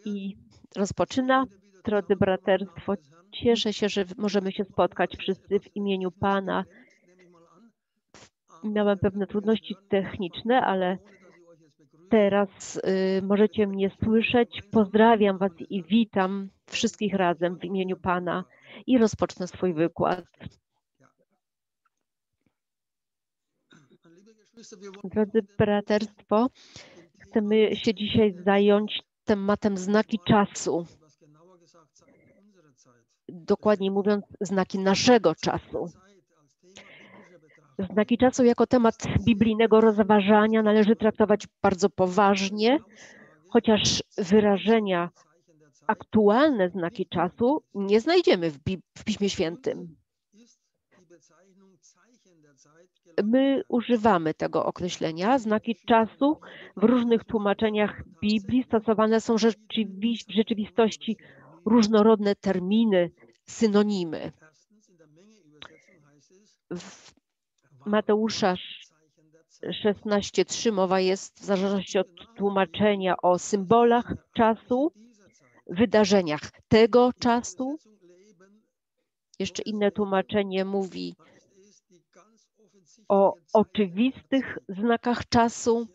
i rozpoczyna. Drodzy braterstwo, cieszę się, że możemy się spotkać wszyscy w imieniu Pana. Miałem pewne trudności techniczne, ale teraz możecie mnie słyszeć. Pozdrawiam Was i witam wszystkich razem w imieniu Pana i rozpocznę swój wykład. Drodzy braterstwo, chcemy się dzisiaj zająć tematem znaki czasu. Dokładniej mówiąc, znaki naszego czasu. Znaki czasu jako temat biblijnego rozważania należy traktować bardzo poważnie, chociaż wyrażenia aktualne znaki czasu nie znajdziemy w Piśmie Świętym. My używamy tego określenia. Znaki czasu w różnych tłumaczeniach Biblii stosowane są w rzeczywistości różnorodne terminy, synonimy. W Mateusza 16:3 mowa jest w zależności od tłumaczenia o symbolach czasu, wydarzeniach tego czasu. Jeszcze inne tłumaczenie mówi o oczywistych znakach czasu.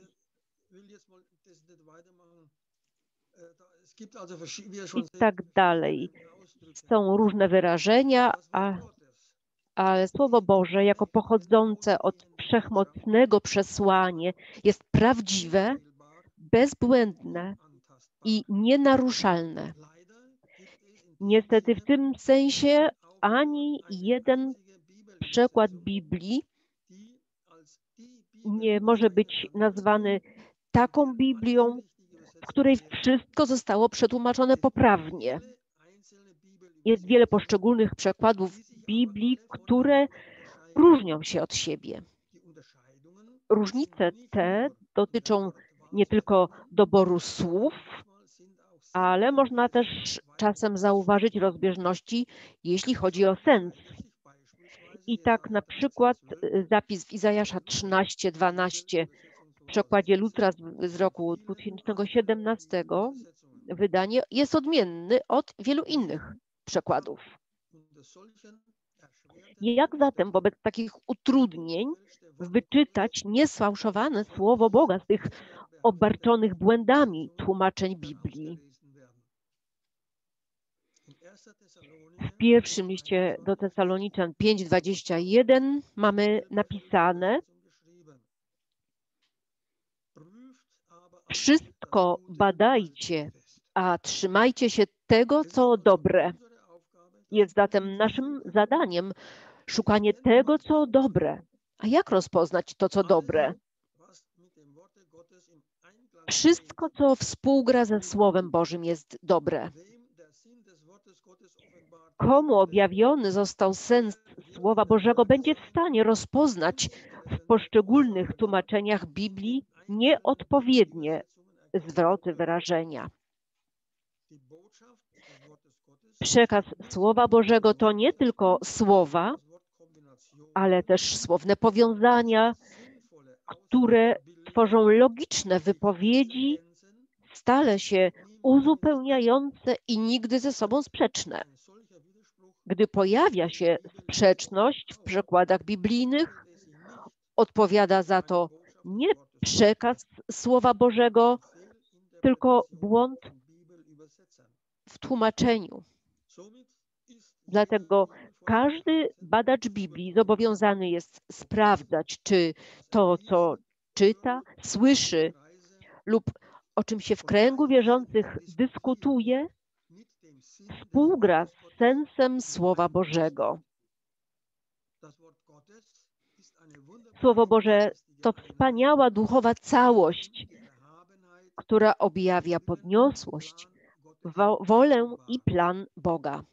I tak dalej. Są różne wyrażenia, ale Słowo Boże jako pochodzące od wszechmocnego przesłanie jest prawdziwe, bezbłędne i nienaruszalne. Niestety w tym sensie ani jeden przekład Biblii nie może być nazwany taką Biblią, w której wszystko zostało przetłumaczone poprawnie. Jest wiele poszczególnych przekładów Biblii, które różnią się od siebie. Różnice te dotyczą nie tylko doboru słów, ale można też czasem zauważyć rozbieżności, jeśli chodzi o sens. I tak na przykład zapis w Izajasza 13:12 w przekładzie Lutra z roku 2017 wydanie jest odmienny od wielu innych przekładów. Jak zatem wobec takich utrudnień wyczytać niesfałszowane Słowo Boga z tych obarczonych błędami tłumaczeń Biblii? W pierwszym liście do Tesaloniczan 5:21 mamy napisane: wszystko badajcie, a trzymajcie się tego, co dobre. Jest zatem naszym zadaniem szukanie tego, co dobre. A jak rozpoznać to, co dobre? Wszystko, co współgra ze Słowem Bożym, jest dobre. Komu objawiony został sens Słowa Bożego, będzie w stanie rozpoznać w poszczególnych tłumaczeniach Biblii nieodpowiednie zwroty, wyrażenia. Przekaz Słowa Bożego to nie tylko słowa, ale też słowne powiązania, które tworzą logiczne wypowiedzi, stale się uzupełniające i nigdy ze sobą sprzeczne. Gdy pojawia się sprzeczność w przekładach biblijnych, odpowiada za to nie przekaz Słowa Bożego, tylko błąd w tłumaczeniu. Dlatego każdy badacz Biblii zobowiązany jest sprawdzać, czy to, co czyta, słyszy lub o czym się w kręgu wierzących dyskutuje, współgra z sensem Słowa Bożego. Słowo Boże to wspaniała duchowa całość, która objawia podniosłość, wolę i plan Boga.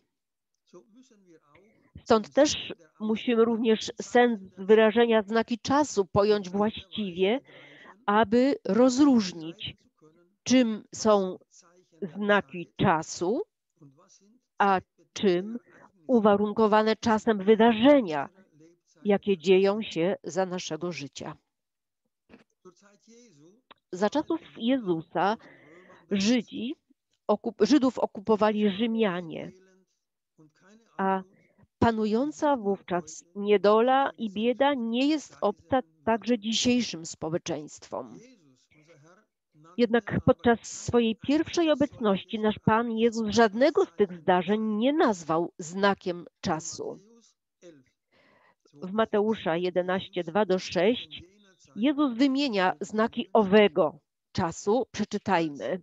Stąd też musimy również sens wyrażenia znaki czasu pojąć właściwie, aby rozróżnić, czym są znaki czasu, a czym uwarunkowane czasem wydarzenia, jakie dzieją się za naszego życia. Za czasów Jezusa Żydzi Żydów okupowali Rzymianie, a panująca wówczas niedola i bieda nie jest obca także dzisiejszym społeczeństwom. Jednak podczas swojej pierwszej obecności nasz Pan Jezus żadnego z tych zdarzeń nie nazwał znakiem czasu. W Mateusza 11, 2-6 Jezus wymienia znaki owego czasu. Przeczytajmy.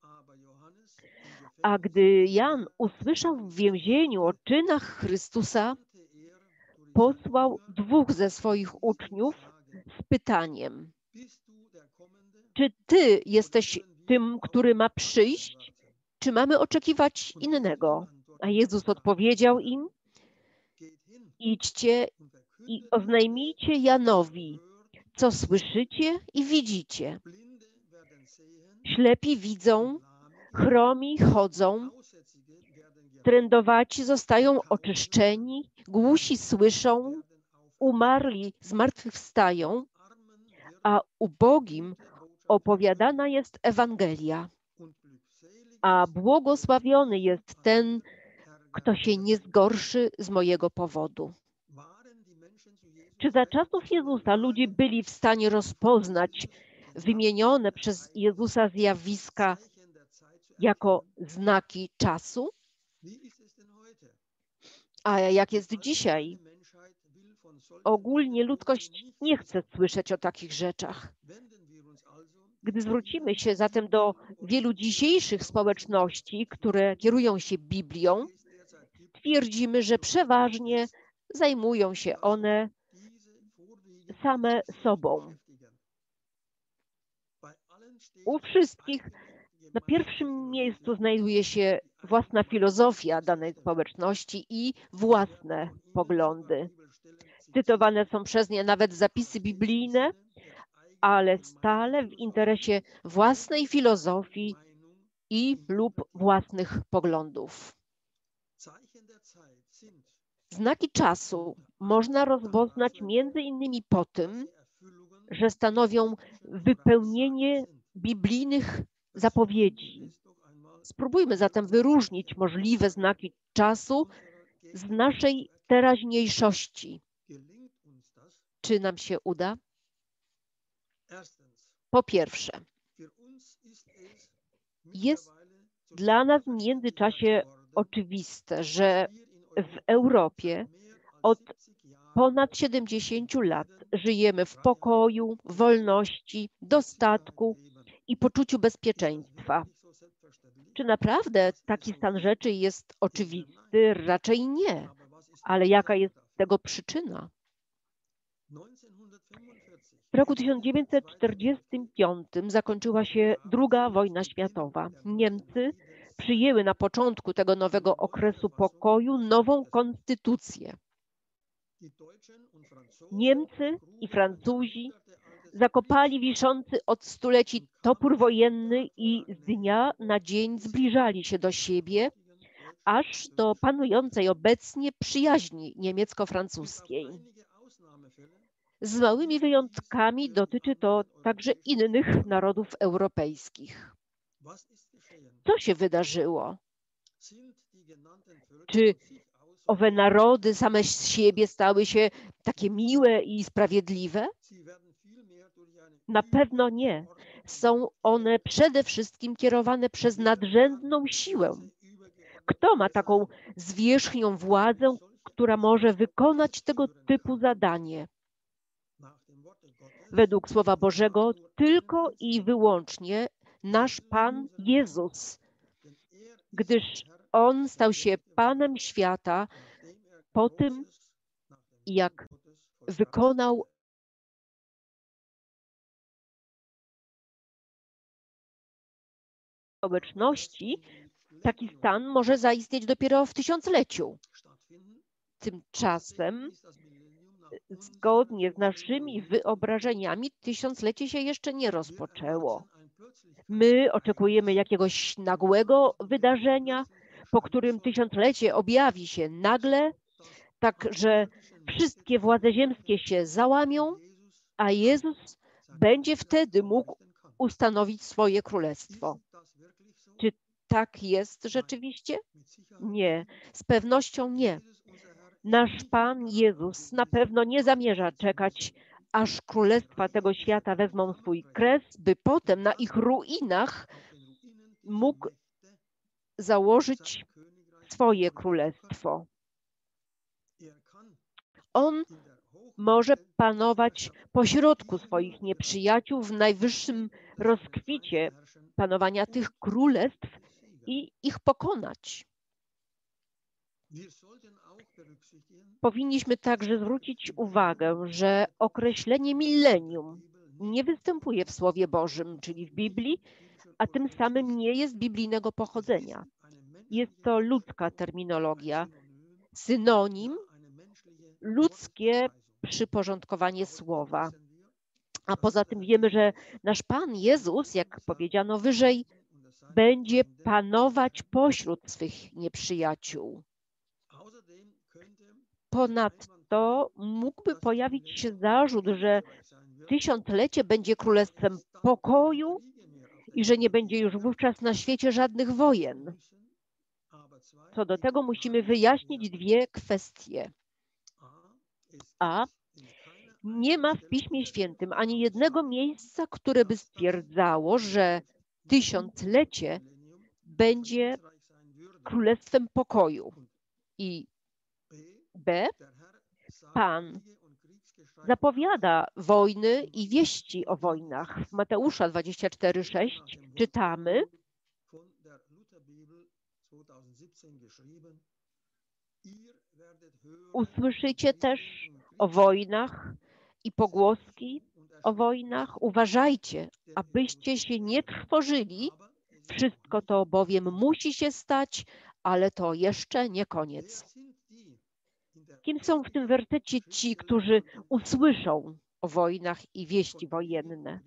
A gdy Jan usłyszał w więzieniu o czynach Chrystusa, posłał 2 ze swoich uczniów z pytaniem: czy Ty jesteś tym, który ma przyjść, czy mamy oczekiwać innego? A Jezus odpowiedział im: idźcie i oznajmijcie Janowi, co słyszycie i widzicie. Ślepi widzą, chromi chodzą, trędowaci zostają oczyszczeni, głusi słyszą, umarli zmartwychwstają, a ubogim opowiadana jest Ewangelia. A błogosławiony jest ten, kto się nie zgorszy z mojego powodu. Czy za czasów Jezusa ludzie byli w stanie rozpoznać wymienione przez Jezusa zjawiska jako znaki czasu? A jak jest dzisiaj? Ogólnie ludzkość nie chce słyszeć o takich rzeczach. Gdy zwrócimy się zatem do wielu dzisiejszych społeczności, które kierują się Biblią, twierdzimy, że przeważnie zajmują się one same sobą. U wszystkich na pierwszym miejscu znajduje się własna filozofia danej społeczności i własne poglądy. Cytowane są przez nie nawet zapisy biblijne, ale stale w interesie własnej filozofii i lub własnych poglądów. Znaki czasu można rozpoznać między innymi po tym, że stanowią wypełnienie biblijnych zapowiedzi. Spróbujmy zatem wyróżnić możliwe znaki czasu z naszej teraźniejszości. Czy nam się uda? Po pierwsze, jest dla nas w międzyczasie oczywiste, że w Europie od ponad 70 lat żyjemy w pokoju, wolności, dostatku i poczuciu bezpieczeństwa. Czy naprawdę taki stan rzeczy jest oczywisty? Raczej nie. Ale jaka jest tego przyczyna? W roku 1945 zakończyła się II wojna światowa. Niemcy przyjęły na początku tego nowego okresu pokoju nową konstytucję. Niemcy i Francuzi zakopali wiszący od stuleci topór wojenny i z dnia na dzień zbliżali się do siebie, aż do panującej obecnie przyjaźni niemiecko-francuskiej. Z małymi wyjątkami dotyczy to także innych narodów europejskich. Co się wydarzyło? Czy owe narody same z siebie stały się takie miłe i sprawiedliwe? Na pewno nie. Są one przede wszystkim kierowane przez nadrzędną siłę. Kto ma taką zwierzchnią władzę, która może wykonać tego typu zadanie? Według Słowa Bożego tylko i wyłącznie nasz Pan Jezus, gdyż On stał się Panem świata po tym, jak wykonał społeczności. Taki stan może zaistnieć dopiero w tysiącleciu. Tymczasem, zgodnie z naszymi wyobrażeniami, tysiąclecie się jeszcze nie rozpoczęło. My oczekujemy jakiegoś nagłego wydarzenia, po którym tysiąclecie objawi się nagle, tak że wszystkie władze ziemskie się załamią, a Jezus będzie wtedy mógł ustanowić swoje królestwo. Czy tak jest rzeczywiście? Nie, z pewnością nie. Nasz Pan Jezus na pewno nie zamierza czekać, aż królestwa tego świata wezmą swój kres, by potem na ich ruinach mógł założyć swoje królestwo. On może panować pośrodku swoich nieprzyjaciół w najwyższym rozkwicie panowania tych królestw i ich pokonać. Powinniśmy także zwrócić uwagę, że określenie milenium nie występuje w Słowie Bożym, czyli w Biblii, a tym samym nie jest biblijnego pochodzenia. Jest to ludzka terminologia, synonim, ludzkie przyporządkowanie słowa. A poza tym wiemy, że nasz Pan Jezus, jak powiedziano wyżej, będzie panować pośród swych nieprzyjaciół. Ponadto mógłby pojawić się zarzut, że tysiąclecie będzie królestwem pokoju i że nie będzie już wówczas na świecie żadnych wojen. Co do tego musimy wyjaśnić dwie kwestie. A nie ma w Piśmie Świętym ani jednego miejsca, które by stwierdzało, że tysiąclecie będzie królestwem pokoju. I B. Pan zapowiada wojny i wieści o wojnach. W Mateusza 24:6 czytamy: usłyszycie też o wojnach i pogłoski o wojnach. Uważajcie, abyście się nie trwożyli. Wszystko to bowiem musi się stać, ale to jeszcze nie koniec. Kim są w tym wersecie ci, którzy usłyszą o wojnach i wieści wojenne?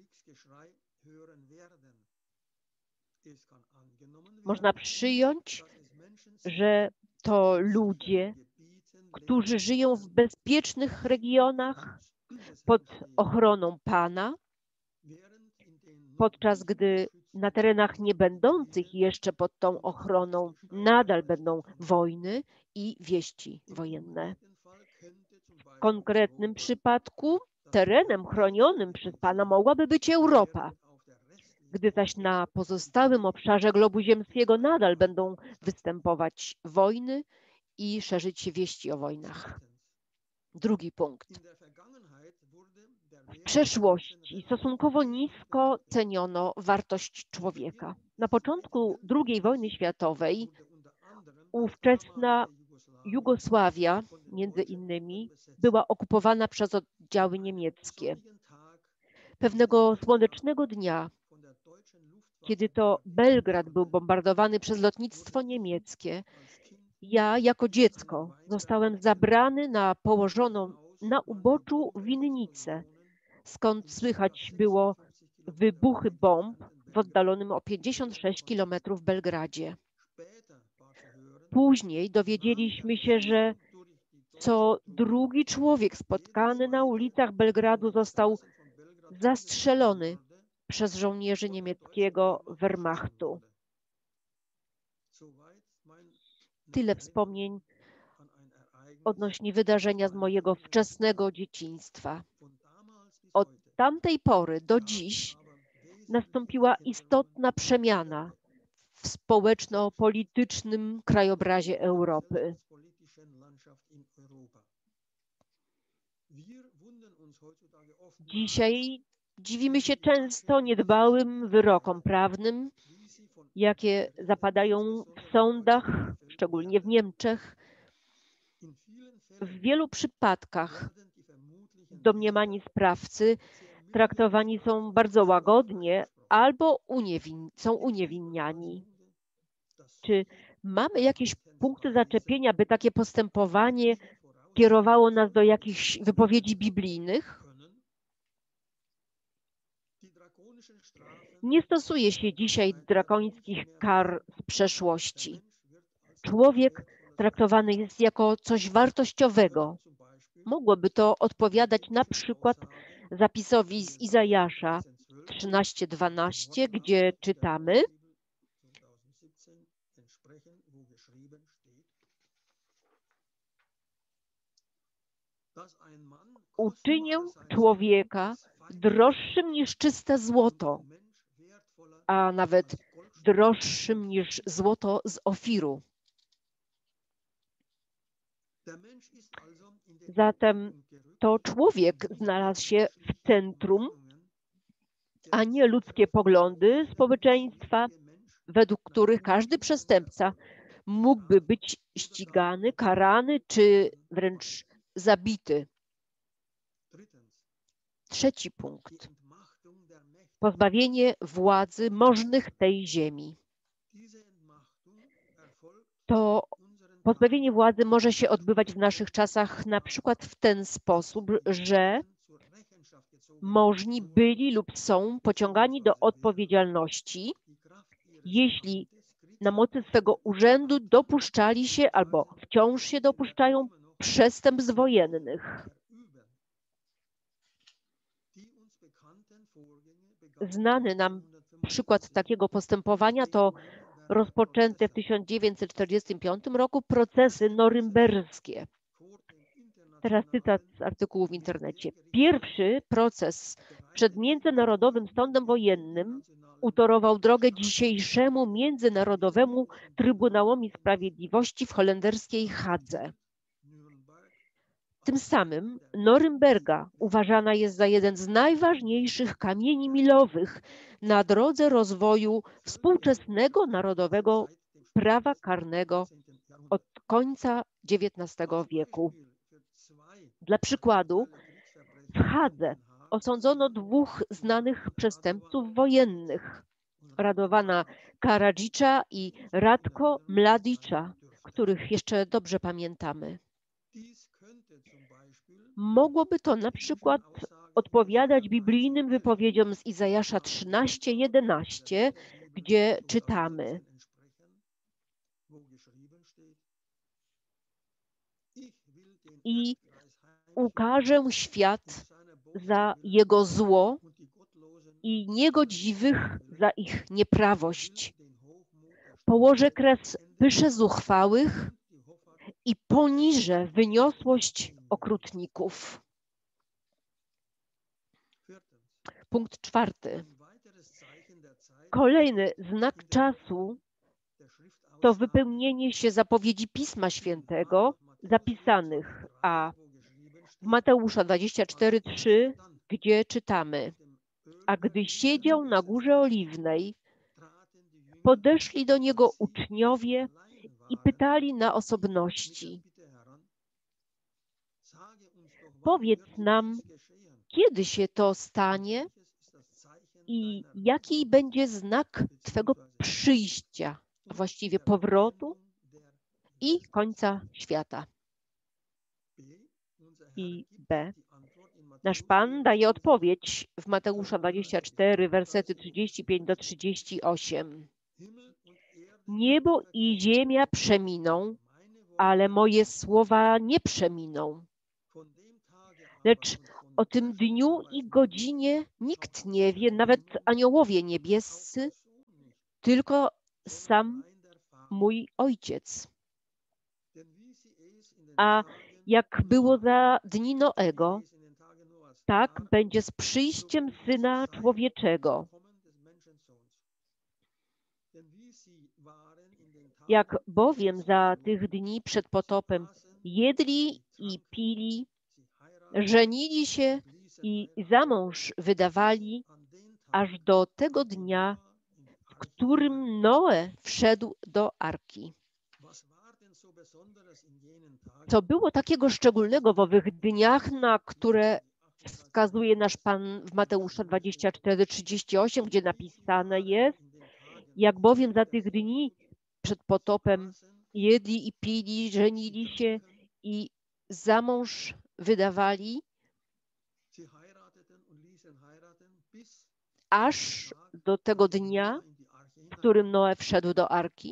Można przyjąć, że to ludzie, którzy żyją w bezpiecznych regionach pod ochroną Pana, podczas gdy na terenach nie będących jeszcze pod tą ochroną nadal będą wojny i wieści wojenne. W konkretnym przypadku terenem chronionym przez Pana mogłaby być Europa, gdy zaś na pozostałym obszarze globu ziemskiego nadal będą występować wojny i szerzyć się wieści o wojnach. Drugi punkt. W przeszłości stosunkowo nisko ceniono wartość człowieka. Na początku II wojny światowej ówczesna Jugosławia, między innymi, była okupowana przez oddziały niemieckie. Pewnego słonecznego dnia, kiedy to Belgrad był bombardowany przez lotnictwo niemieckie, ja jako dziecko zostałem zabrany na położoną na uboczu winnicę, skąd słychać było wybuchy bomb w oddalonym o 56 kilometrów Belgradzie. Później dowiedzieliśmy się, że co drugi człowiek spotkany na ulicach Belgradu został zastrzelony przez żołnierzy niemieckiego Wehrmachtu. Tyle wspomnień odnośnie wydarzenia z mojego wczesnego dzieciństwa. Od tamtej pory do dziś nastąpiła istotna przemiana w społeczno-politycznym krajobrazie Europy. Dzisiaj dziwimy się często niedbałym wyrokom prawnym, jakie zapadają w sądach, szczególnie w Niemczech. W wielu przypadkach domniemani sprawcy traktowani są bardzo łagodnie albo są uniewinniani. Czy mamy jakieś punkty zaczepienia, by takie postępowanie kierowało nas do jakichś wypowiedzi biblijnych? Nie stosuje się dzisiaj drakońskich kar z przeszłości. Człowiek traktowany jest jako coś wartościowego. Mogłoby to odpowiadać na przykład zapisowi z Izajasza 13:12, gdzie czytamy: Uczynię człowieka droższym niż czyste złoto, a nawet droższym niż złoto z Ofiru. Zatem to człowiek znalazł się w centrum, a nie ludzkie poglądy społeczeństwa, według których każdy przestępca mógłby być ścigany, karany czy wręcz zabity. Trzeci punkt. Pozbawienie władzy możnych tej ziemi. To pozbawienie władzy może się odbywać w naszych czasach na przykład w ten sposób, że możni byli lub są pociągani do odpowiedzialności, jeśli na mocy swego urzędu dopuszczali się albo wciąż się dopuszczają przestępstw wojennych. Znany nam przykład takiego postępowania to rozpoczęte w 1945 roku procesy norymberskie. Teraz cytat z artykułu w internecie. Pierwszy proces przed Międzynarodowym Sądem Wojennym utorował drogę dzisiejszemu Międzynarodowemu Trybunałowi Sprawiedliwości w holenderskiej Hadze. Tym samym Norymberga uważana jest za jeden z najważniejszych kamieni milowych na drodze rozwoju współczesnego narodowego prawa karnego od końca XIX wieku. Dla przykładu, w Hadze osądzono dwóch znanych przestępców wojennych, Radowana Karadżicza i Ratko Mladicza, których jeszcze dobrze pamiętamy. Mogłoby to na przykład odpowiadać biblijnym wypowiedziom z Izajasza 13:11, gdzie czytamy: I ukażę świat za jego zło i niegodziwych za ich nieprawość. Położę kres pysze zuchwałych i poniżę wyniosłość okrutników. Punkt czwarty. Kolejny znak czasu to wypełnienie się zapowiedzi Pisma Świętego zapisanych w Mateusza 24:3, gdzie czytamy: A gdy siedział na Górze Oliwnej, podeszli do niego uczniowie i pytali na osobności: Powiedz nam, kiedy się to stanie i jaki będzie znak Twego przyjścia, a właściwie powrotu i końca świata. I B. Nasz Pan daje odpowiedź w Mateusza 24, wersety 35-38. Niebo i ziemia przeminą, ale moje słowa nie przeminą. Lecz o tym dniu i godzinie nikt nie wie, nawet aniołowie niebiescy, tylko sam mój Ojciec. A jak było za dni Noego, tak będzie z przyjściem Syna Człowieczego. Jak bowiem za tych dni przed potopem jedli i pili, żenili się i za mąż wydawali, aż do tego dnia, w którym Noe wszedł do arki. Co było takiego szczególnego w owych dniach, na które wskazuje nasz Pan w Mateusza 24:38, gdzie napisane jest: Jak bowiem za tych dni przed potopem jedli i pili, żenili się i za mąż wydawali, aż do tego dnia, w którym Noe wszedł do arki?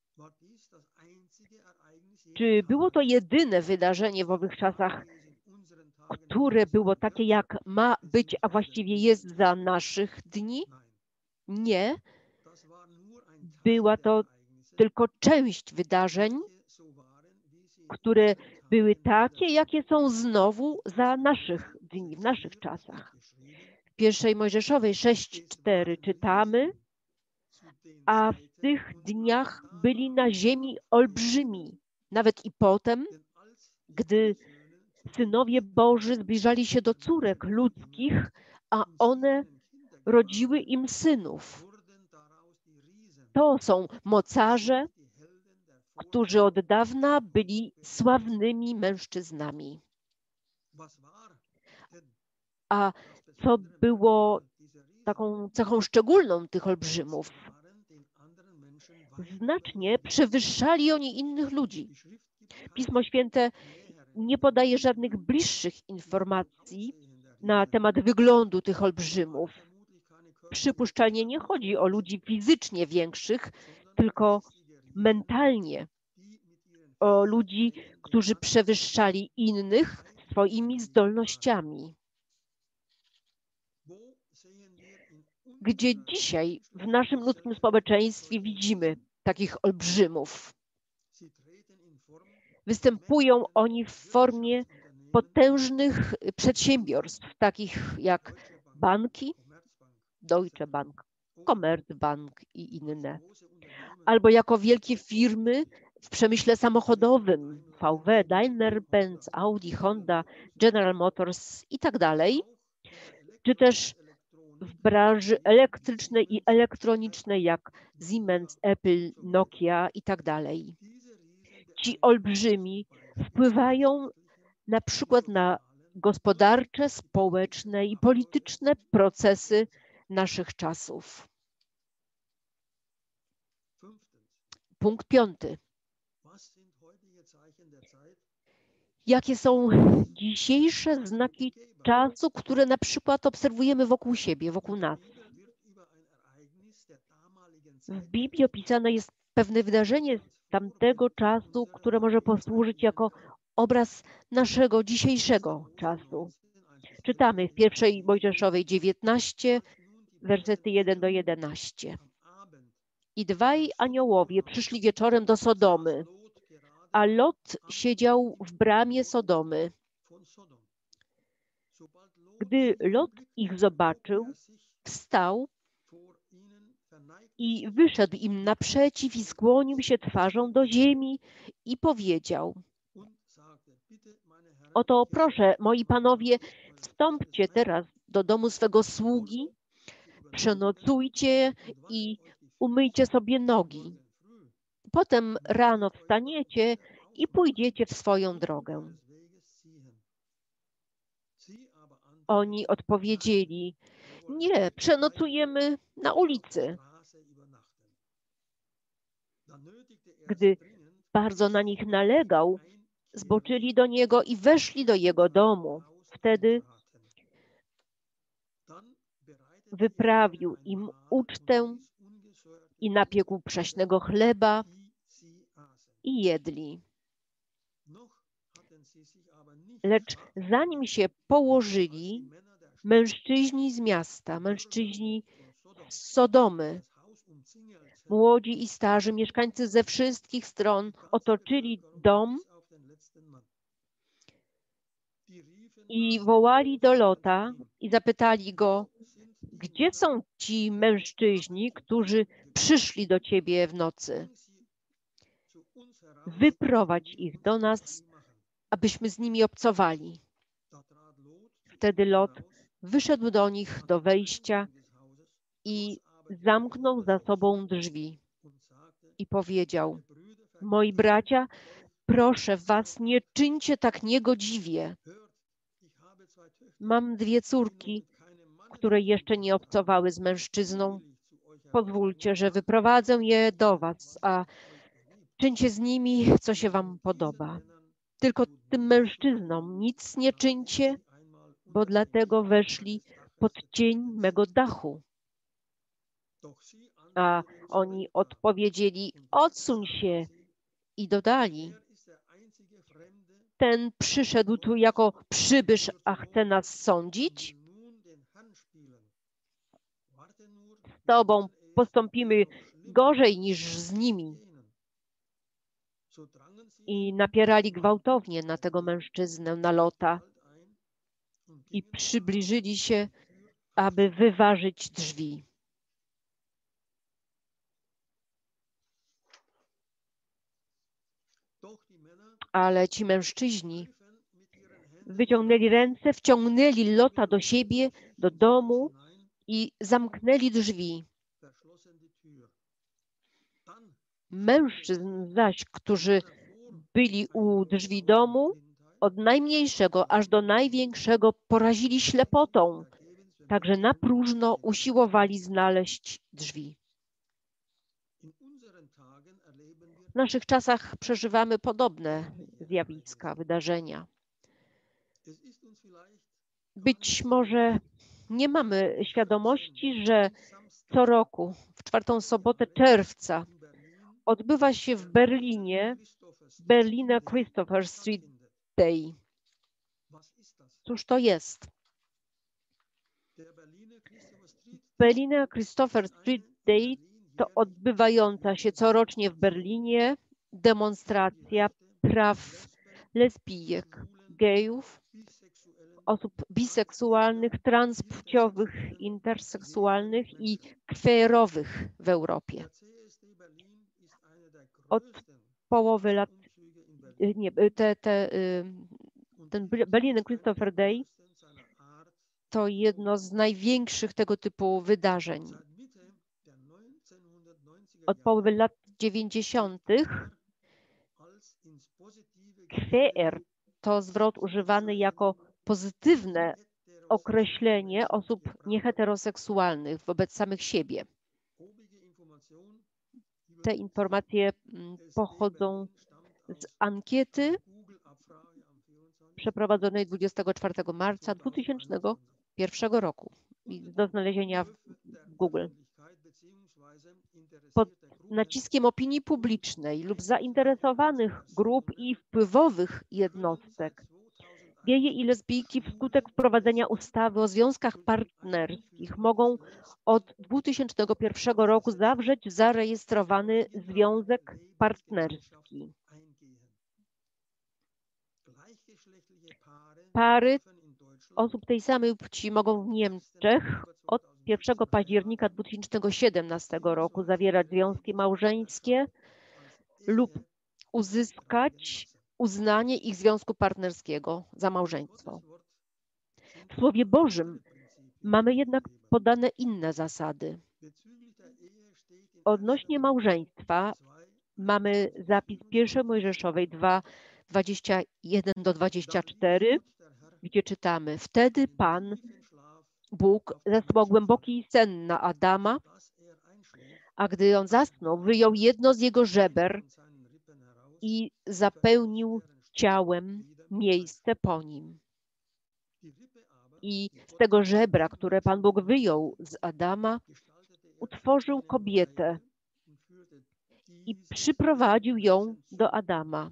Czy było to jedyne wydarzenie w owych czasach, które było takie, jak ma być, a właściwie jest za naszych dni? Nie. Była to tylko część wydarzeń, które były takie, jakie są znowu za naszych dni, w naszych czasach. W pierwszej Mojżeszowej 6:4 czytamy, a w tych dniach byli na ziemi olbrzymi, nawet i potem, gdy synowie Boży zbliżali się do córek ludzkich, a one rodziły im synów. To są mocarze, którzy od dawna byli sławnymi mężczyznami. A co było taką cechą szczególną tych olbrzymów? Znacznie przewyższali oni innych ludzi. Pismo Święte nie podaje żadnych bliższych informacji na temat wyglądu tych olbrzymów. Przypuszczalnie nie chodzi o ludzi fizycznie większych, tylko mentalnie, o ludzi, którzy przewyższali innych swoimi zdolnościami. Gdzie dzisiaj w naszym ludzkim społeczeństwie widzimy takich olbrzymów? Występują oni w formie potężnych przedsiębiorstw, takich jak banki, Deutsche Bank, Commerzbank i inne, albo jako wielkie firmy w przemyśle samochodowym, VW, Daimler-Benz, Audi, Honda, General Motors i tak dalej, czy też w branży elektrycznej i elektronicznej jak Siemens, Apple, Nokia i tak dalej. Ci olbrzymi wpływają na przykład na gospodarcze, społeczne i polityczne procesy naszych czasów. Punkt 5. Jakie są dzisiejsze znaki czasu, które na przykład obserwujemy wokół siebie, wokół nas? W Biblii opisane jest pewne wydarzenie z tamtego czasu, które może posłużyć jako obraz naszego dzisiejszego czasu. Czytamy w pierwszej Mojżeszowej 19, wersety 1 do 11. I dwaj aniołowie przyszli wieczorem do Sodomy, a Lot siedział w bramie Sodomy. Gdy Lot ich zobaczył, wstał i wyszedł im naprzeciw i skłonił się twarzą do ziemi i powiedział: Oto proszę, moi panowie, wstąpcie teraz do domu swego sługi, przenocujcie i umyjcie sobie nogi. Potem rano wstaniecie i pójdziecie w swoją drogę. Oni odpowiedzieli: Nie, przenocujemy na ulicy. Gdy bardzo na nich nalegał, zboczyli do niego i weszli do jego domu. Wtedy wyprawił im ucztę i napiekł przaśnego chleba i jedli. Lecz zanim się położyli, mężczyźni z miasta, mężczyźni z Sodomy, młodzi i starzy, mieszkańcy ze wszystkich stron otoczyli dom i wołali do Lota i zapytali go: Gdzie są ci mężczyźni, którzy przyszli do ciebie w nocy? Wyprowadź ich do nas, abyśmy z nimi obcowali. Wtedy Lot wyszedł do nich do wejścia i zamknął za sobą drzwi i powiedział: Moi bracia, proszę was, nie czyńcie tak niegodziwie. Mam dwie córki, które jeszcze nie obcowały z mężczyzną. Pozwólcie, że wyprowadzę je do was, a czyńcie z nimi, co się wam podoba. Tylko tym mężczyznom nic nie czyńcie, bo dlatego weszli pod cień mego dachu. A oni odpowiedzieli: Odsuń się, i dodali: Ten przyszedł tu jako przybysz, a chce nas sądzić? Z tobą postąpimy gorzej niż z nimi. i napierali gwałtownie na tego mężczyznę, na Lota, i przybliżyli się, aby wyważyć drzwi. Ale ci mężczyźni wyciągnęli ręce, wciągnęli Lota do siebie, do domu i zamknęli drzwi. Mężczyzn zaś, którzy byli u drzwi domu, od najmniejszego aż do największego, porazili ślepotą, także na próżno usiłowali znaleźć drzwi. W naszych czasach przeżywamy podobne zjawiska, wydarzenia. Być może nie mamy świadomości, że co roku, w 4. sobotę czerwca, odbywa się w Berlinie Berliner Christopher Street Day. Cóż to jest? Berliner Christopher Street Day to odbywająca się corocznie w Berlinie demonstracja praw lesbijek, gejów, osób biseksualnych, transpłciowych, interseksualnych i queerowych w Europie. Od połowy lat, ten Berliner Christopher Day to jedno z największych tego typu wydarzeń. Od połowy lat 90. queer to zwrot używany jako pozytywne określenie osób nieheteroseksualnych wobec samych siebie. Te informacje pochodzą z ankiety przeprowadzonej 24 marca 2001 roku i do znalezienia w Google. Pod naciskiem opinii publicznej lub zainteresowanych grup i wpływowych jednostek geje i lesbijki wskutek wprowadzenia ustawy o związkach partnerskich mogą od 2001 roku zawrzeć zarejestrowany związek partnerski. Pary osób tej samej płci mogą w Niemczech od 1 października 2017 roku zawierać związki małżeńskie lub uzyskać uznanie ich związku partnerskiego za małżeństwo. W Słowie Bożym mamy jednak podane inne zasady. Odnośnie małżeństwa mamy zapis 1 Mojżeszowej 2, 21-24, gdzie czytamy: Wtedy Pan Bóg zesłał głęboki sen na Adama, a gdy on zasnął, wyjął jedno z jego żeber i zapełnił ciałem miejsce po nim. I z tego żebra, które Pan Bóg wyjął z Adama, utworzył kobietę i przyprowadził ją do Adama.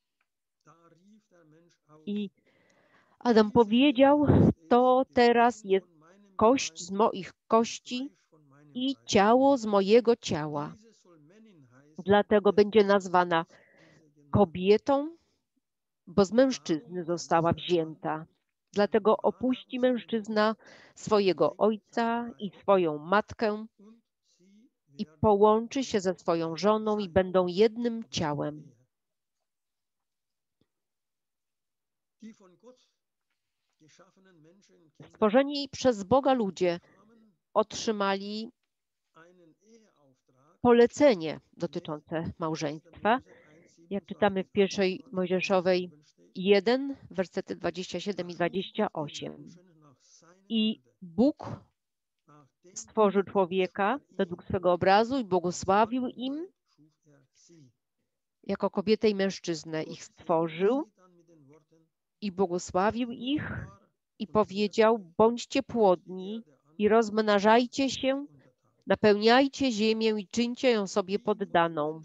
I Adam powiedział: to teraz jest kość z moich kości i ciało z mojego ciała. Dlatego będzie nazwana kobietą, bo z mężczyzny została wzięta. Dlatego opuści mężczyzna swojego ojca i swoją matkę i połączy się ze swoją żoną i będą jednym ciałem. Stworzeni przez Boga ludzie otrzymali polecenie dotyczące małżeństwa, jak czytamy w 1 Mojżeszowej 1, wersety 27 i 28. I Bóg stworzył człowieka według swego obrazu i błogosławił im, jako kobietę i mężczyznę ich stworzył i błogosławił ich i powiedział: bądźcie płodni i rozmnażajcie się, napełniajcie ziemię i czyńcie ją sobie poddaną.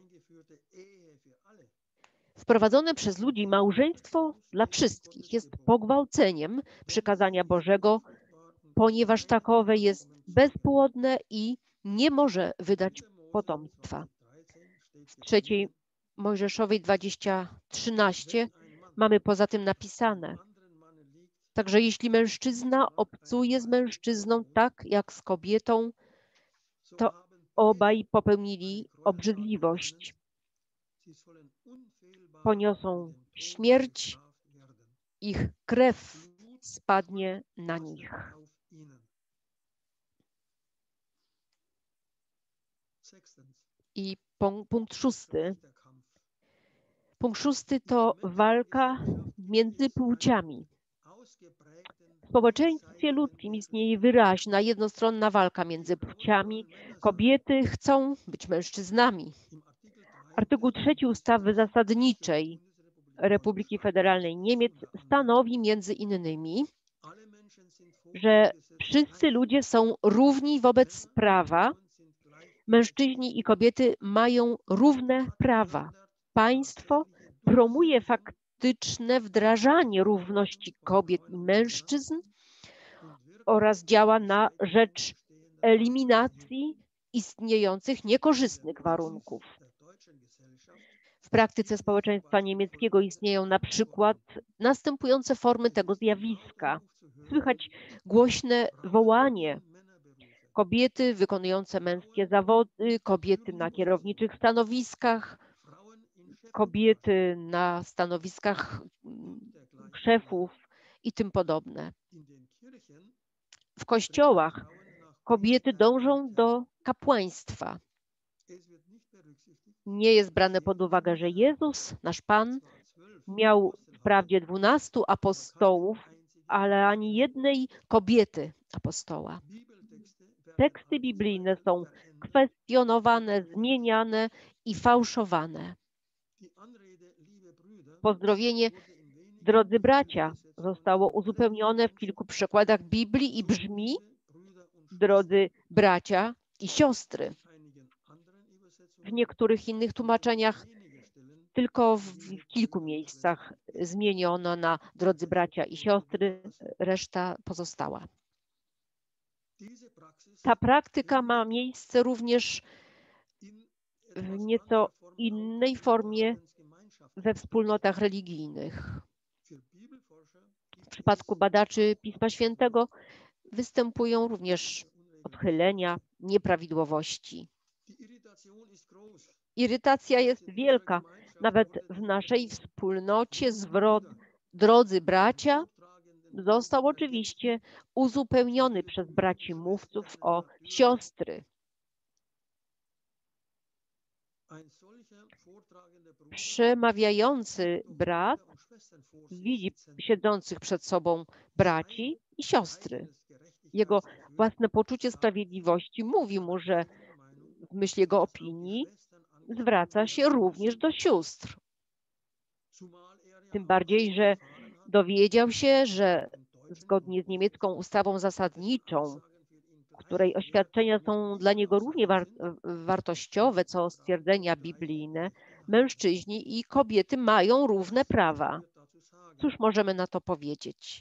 Wprowadzone przez ludzi małżeństwo dla wszystkich jest pogwałceniem przykazania Bożego, ponieważ takowe jest bezpłodne i nie może wydać potomstwa. W 3 Mojżeszowej 20:13 mamy poza tym napisane: także jeśli mężczyzna obcuje z mężczyzną tak jak z kobietą, to obaj popełnili obrzydliwość. Poniosą śmierć, ich krew spadnie na nich. I punkt szósty. Punkt szósty to walka między płciami. W społeczeństwie ludzkim istnieje wyraźna, jednostronna walka między płciami. Kobiety chcą być mężczyznami. Artykuł 3 ustawy zasadniczej Republiki Federalnej Niemiec stanowi między innymi, że wszyscy ludzie są równi wobec prawa. Mężczyźni i kobiety mają równe prawa. Państwo promuje faktyczne wdrażanie równości kobiet i mężczyzn oraz działa na rzecz eliminacji istniejących niekorzystnych warunków. W praktyce społeczeństwa niemieckiego istnieją na przykład następujące formy tego zjawiska. Słychać głośne wołanie: kobiety wykonujące męskie zawody, kobiety na kierowniczych stanowiskach, kobiety na stanowiskach szefów i tym podobne. W kościołach kobiety dążą do kapłaństwa. Nie jest brane pod uwagę, że Jezus, nasz Pan, miał wprawdzie 12 apostołów, ale ani jednej kobiety apostoła. Teksty biblijne są kwestionowane, zmieniane i fałszowane. Pozdrowienie drodzy bracia zostało uzupełnione w kilku przekładach Biblii i brzmi: drodzy bracia i siostry. W niektórych innych tłumaczeniach tylko w kilku miejscach zmieniono na drodzy bracia i siostry, reszta pozostała. Ta praktyka ma miejsce również w nieco innej formie we wspólnotach religijnych. W przypadku badaczy Pisma Świętego występują również odchylenia, nieprawidłowości. Irytacja jest wielka. Nawet w naszej wspólnocie zwrot drodzy bracia został oczywiście uzupełniony przez braci mówców o siostry. Przemawiający brat widzi siedzących przed sobą braci i siostry. Jego własne poczucie sprawiedliwości mówi mu, że w myśl jego opinii zwraca się również do sióstr. Tym bardziej, że dowiedział się, że zgodnie z niemiecką ustawą zasadniczą, której oświadczenia są dla niego równie wartościowe co stwierdzenia biblijne, mężczyźni i kobiety mają równe prawa. Cóż możemy na to powiedzieć?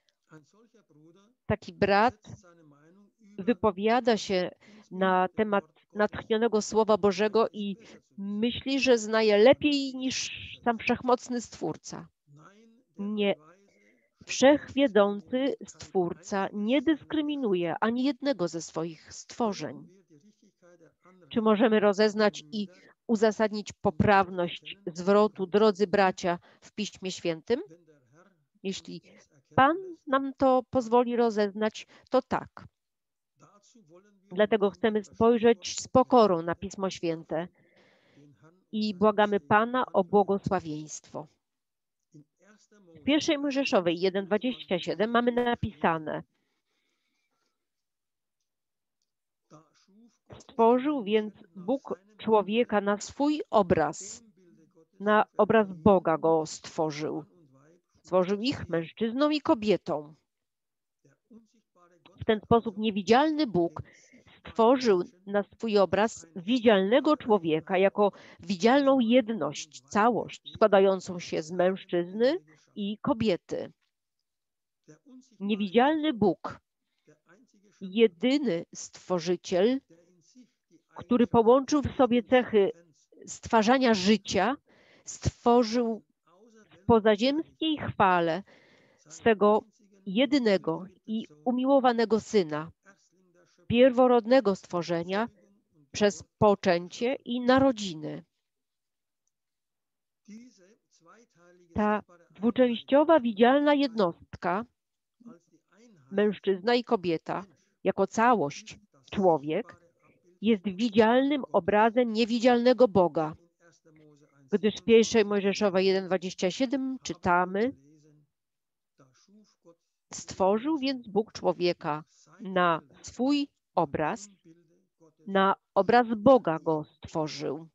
Taki brat wypowiada się na temat natchnionego Słowa Bożego i myśli, że zna je lepiej niż sam wszechmocny Stwórca. Nie. Wszechwiedzący Stwórca nie dyskryminuje ani jednego ze swoich stworzeń. Czy możemy rozeznać i uzasadnić poprawność zwrotu drodzy bracia w Piśmie Świętym? Jeśli Pan nam to pozwoli rozeznać, to tak. Dlatego chcemy spojrzeć z pokorą na Pismo Święte i błagamy Pana o błogosławieństwo. W pierwszej Mojżeszowej 1:27 mamy napisane: stworzył więc Bóg człowieka na swój obraz, na obraz Boga go stworzył. Stworzył ich mężczyzną i kobietą. W ten sposób niewidzialny Bóg stworzył na swój obraz widzialnego człowieka jako widzialną jedność, całość składającą się z mężczyzny i kobiety. Niewidzialny Bóg, jedyny Stworzyciel, który połączył w sobie cechy stwarzania życia stworzył w pozaziemskiej chwale swego jedynego i umiłowanego Syna, pierworodnego stworzenia przez poczęcie i narodziny. Ta dwuczęściowa, widzialna jednostka, mężczyzna i kobieta, jako całość, człowiek, jest widzialnym obrazem niewidzialnego Boga, gdyż w 1 Mojżeszowa 1,27 czytamy: stworzył więc Bóg człowieka na swój obraz, na obraz Boga go stworzył.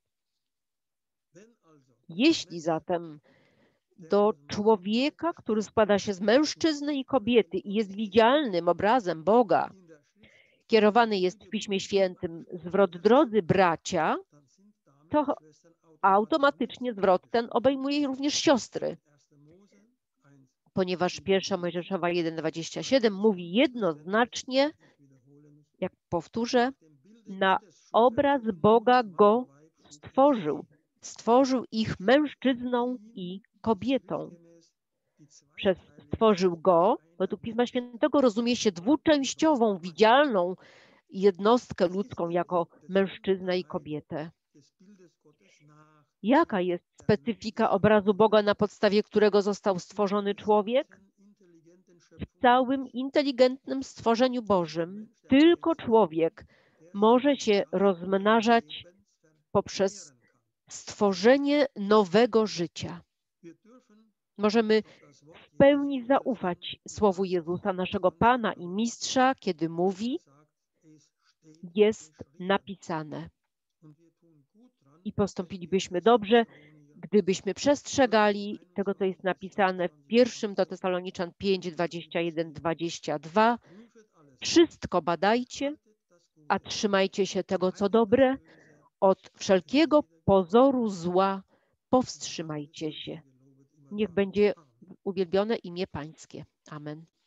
Jeśli zatem do człowieka, który składa się z mężczyzny i kobiety i jest widzialnym obrazem Boga, kierowany jest w Piśmie Świętym zwrot: drodzy bracia, to automatycznie zwrot ten obejmuje również siostry, ponieważ 1 Mojżeszowa 1,27 mówi jednoznacznie, jak powtórzę, na obraz Boga go stworzył. Stworzył ich mężczyzną i kobietą. Przez stworzył go, według Pisma Świętego, rozumie się dwuczęściową, widzialną jednostkę ludzką jako mężczyznę i kobietę. Jaka jest specyfika obrazu Boga, na podstawie którego został stworzony człowiek? W całym inteligentnym stworzeniu Bożym tylko człowiek może się rozmnażać poprzez stworzenie nowego życia. Możemy w pełni zaufać słowu Jezusa, naszego Pana i Mistrza, kiedy mówi: jest napisane. I postąpilibyśmy dobrze, gdybyśmy przestrzegali tego, co jest napisane w 1 do Tesaloniczan 5, 21, 22. Wszystko badajcie, a trzymajcie się tego, co dobre, od wszelkiego pozoru zła powstrzymajcie się. Niech będzie uwielbione imię Pańskie. Amen.